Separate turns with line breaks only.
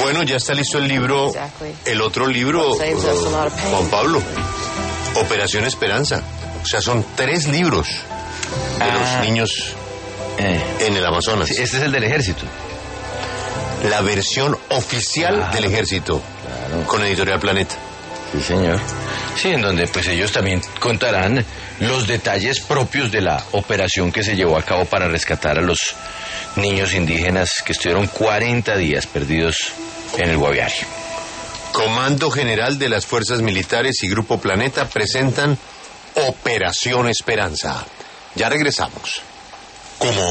Bueno, ya está listo el libro, el otro libro, Juan Pablo, Operación Esperanza. O sea, son 3 libros de los niños en el Amazonas.
Sí, este es el del ejército.
La versión oficial del ejército, con Editorial Planeta.
Sí, señor. Sí, en donde pues ellos también contarán los detalles propios de la operación que se llevó a cabo para rescatar a los niños indígenas que estuvieron 40 días perdidos en el Guaviare.
Comando General de las Fuerzas Militares y Grupo Planeta presentan Operación Esperanza. Ya regresamos. Como